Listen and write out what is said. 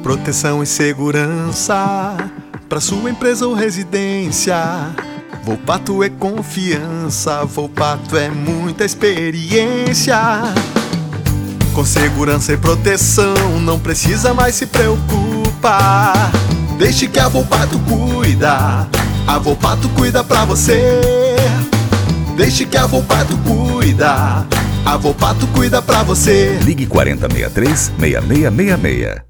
Proteção e segurança para sua empresa ou residência. Volpato é confiança, Volpato é muita experiência. Com segurança e proteção, não precisa mais se preocupar. Deixe que a Volpato cuida, a Volpato cuida pra você. Deixe que a Volpato cuida, a Volpato cuida pra você. Ligue 4063-6666.